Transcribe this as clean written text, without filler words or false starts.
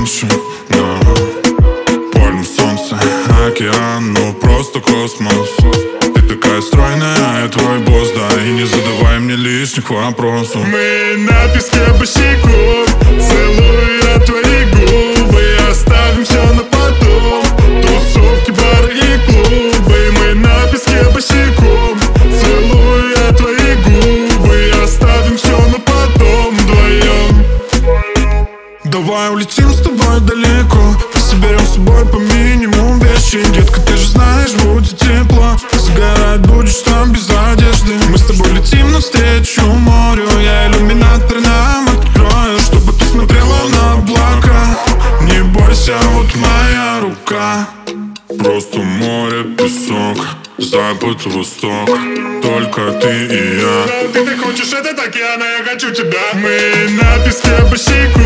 раньше, да. Пальмы, солнце, океан, ну просто космос. Ты такая стройная, я твой босс, да. И не задавай мне лишних вопросов. Мы на песке босиком, целую я твои губы. Оставим все на потом, тусовки, бары и клубы. Мы на песке босиком, целую я твои губы. Оставим все на потом вдвоем. Давай улетим с тобой далеко, соберем с собой по минимум вещи. Детка, ты же знаешь, будет тепло. Загорать будешь там без одежды. Мы с тобой летим навстречу морю. Я иллюминатор нам открою, чтобы ты смотрела на облака. Не бойся, вот моя рука. Просто море, песок, запад, восток. Только ты и я. Ты так хочешь этот океан, а я хочу тебя. Мы на песке босиком,